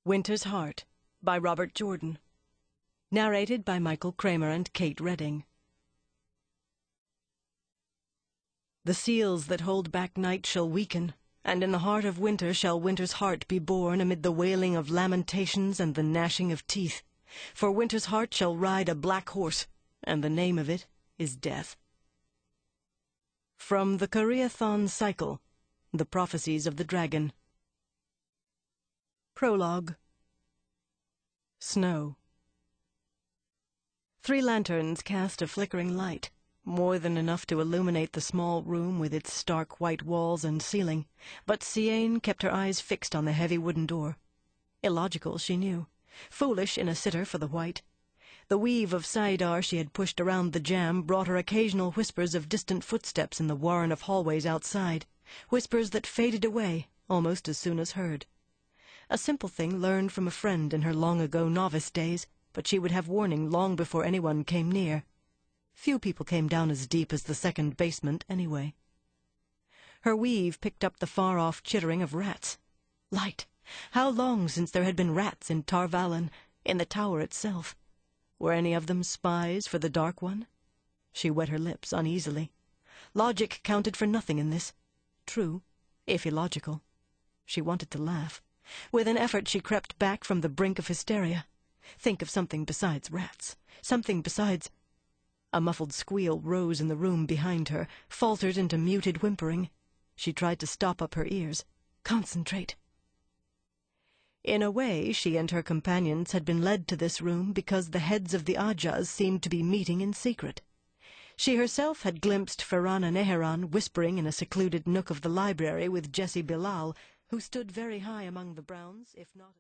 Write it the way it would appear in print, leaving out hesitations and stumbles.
Winter's Heart by Robert Jordan. Narrated by Michael Kramer and Kate Redding. The seals that hold back night shall weaken, and in the heart of winter shall winter's heart be born amid the wailing of lamentations and the gnashing of teeth. For winter's heart shall ride a black horse, and the name of it is Death. From the Careathon Cycle, The Prophecies of the Dragon. Prologue. Snow. 3 lanterns cast a flickering light, more than enough to illuminate the small room with its stark white walls and ceiling, but Siain kept her eyes fixed on the heavy wooden door. Illogical, she knew. Foolish in a sitter for the white. The weave of saidar she had pushed around the jamb brought her occasional whispers of distant footsteps in the warren of hallways outside, whispers that faded away almost as soon as heard. A simple thing learned from a friend in her long-ago novice days, but she would have warning long before anyone came near. Few people came down as deep as the second basement, anyway. Her weave picked up the far-off chittering of rats. Light! How long since there had been rats in Tar Valon, in the tower itself? Were any of them spies for the Dark One? She wet her lips uneasily. Logic counted for nothing in this. True, if illogical. She wanted to laugh. With an effort she crept back from the brink of hysteria. Think of something besides rats. Something besides... A muffled squeal rose in the room behind her, faltered into muted whimpering. She tried to stop up her ears. Concentrate. In a way, she and her companions had been led to this room because the heads of the Ajahs seemed to be meeting in secret. She herself had glimpsed Ferrana Neheran whispering in a secluded nook of the library with Jessie Bilal, who stood very high among the Browns, if not...